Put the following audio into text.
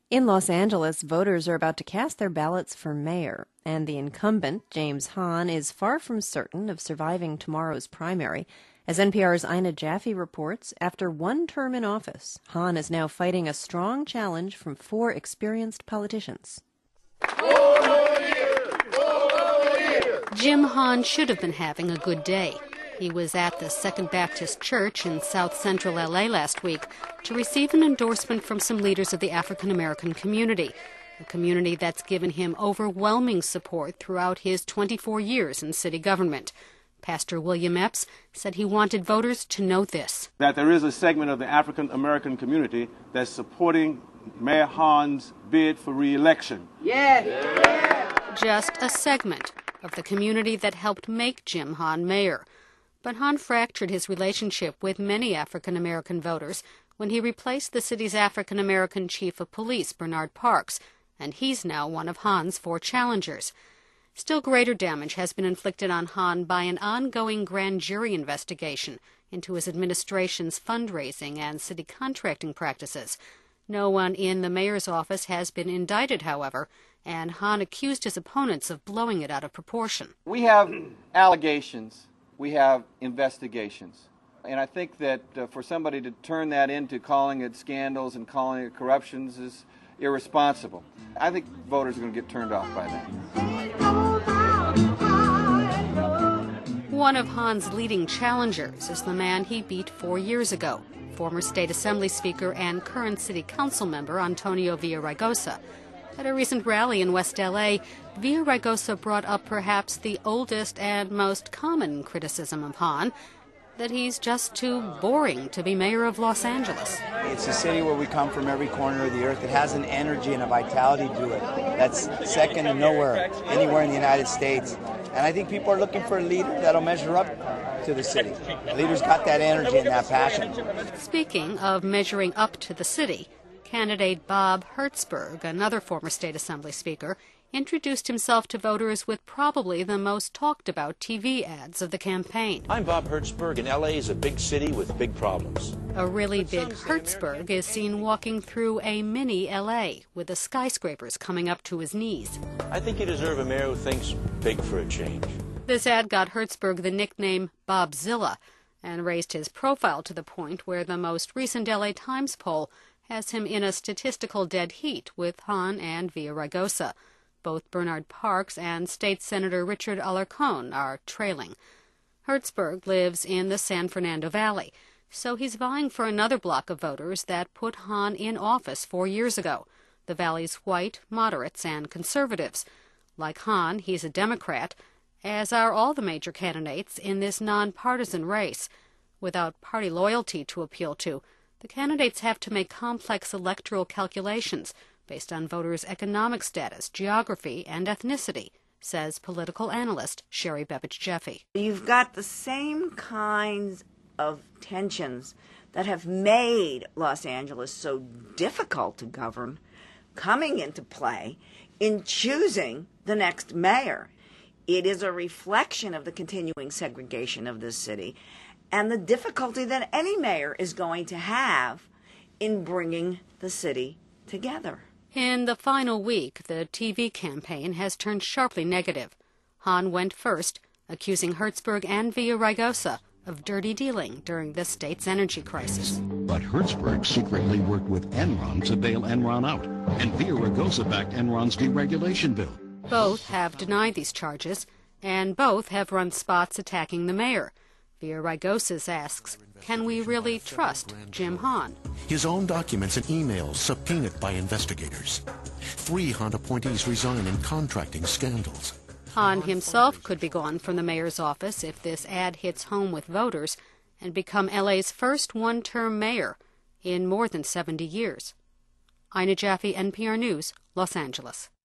In Los Angeles, voters are about to cast their ballots for mayor, and the incumbent, James Hahn, is far from certain of surviving tomorrow's primary. As NPR's Ina Jaffe reports, after one term in office, Hahn is now fighting a strong challenge from four experienced politicians. Jim Hahn should have been having a good day. He was at the Second Baptist Church in South Central LA last week to receive an endorsement from some leaders of the African American community, a community that's given him overwhelming support throughout his 24 years in city government. Pastor William Epps said he wanted voters to know this: that there is a segment of the African American community that's supporting Mayor Hahn's bid for re-election. Just a segment of the community that helped make Jim Hahn mayor. But Hahn fractured his relationship with many African American voters when he replaced the city's African American chief of police, Bernard Parks, and he's now one of Hahn's four challengers. Still greater damage has been inflicted on Hahn by an ongoing grand jury investigation into his administration's fundraising and city contracting practices. No one in the mayor's office has been indicted, however, and Hahn accused his opponents of blowing it out of proportion. We have allegations. We have investigations. And I think that for somebody to turn that into calling it scandals and calling it corruptions is irresponsible. I think voters are going to get turned off by that. One of Hahn's leading challengers is the man he beat 4 years ago, former State Assembly Speaker and current City Council member Antonio Villaraigosa. At a recent rally in West L.A., Villaraigosa brought up perhaps the oldest and most common criticism of Hahn, that he's just too boring to be mayor of Los Angeles. It's a city where we come from every corner of the earth. It has an energy and a vitality to it that's second to nowhere, anywhere in the United States. And I think people are looking for a leader that'll measure up to the city. The leader's got that energy and that passion. Speaking of measuring up to the city, candidate Bob Hertzberg, another former State Assembly Speaker, introduced himself to voters with probably the most talked about TV ads of the campaign. I'm Bob Hertzberg, and LA is a big city with big problems. A really big Hertzberg is seen walking through a mini LA with the skyscrapers coming up to his knees. I think you deserve a mayor who thinks big for a change. This ad got Hertzberg the nickname Bobzilla and raised his profile to the point where the most recent LA Times poll has him in a statistical dead heat with Hahn and Villaraigosa. Both Bernard Parks and State Senator Richard Alarcón are trailing. Hertzberg lives in the San Fernando Valley, so he's vying for another block of voters that put Hahn in office 4 years ago, the valley's white, moderates, and conservatives. Like Hahn, he's a Democrat, as are all the major candidates in this nonpartisan race. Without party loyalty to appeal to, the candidates have to make complex electoral calculations based on voters' economic status, geography, and ethnicity, says political analyst Sherry Bebbage Jeffy. You've got the same kinds of tensions that have made Los Angeles so difficult to govern coming into play in choosing the next mayor. It is a reflection of the continuing segregation of this city and the difficulty that any mayor is going to have in bringing the city together. In the final week, the TV campaign has turned sharply negative. Hahn went first, accusing Hertzberg and Villaraigosa of dirty dealing during the state's energy crisis. But Hertzberg secretly worked with Enron to bail Enron out, and Villaraigosa backed Enron's deregulation bill. Both have denied these charges, and both have run spots attacking the mayor. Villaraigosa asks, can we really trust Jim Hahn? His own documents and emails subpoenaed by investigators. 3 Hahn appointees resign in contracting scandals. Hahn himself could be gone from the mayor's office if this ad hits home with voters and become LA's first one-term mayor in more than 70 years. Ina Jaffe, NPR News, Los Angeles.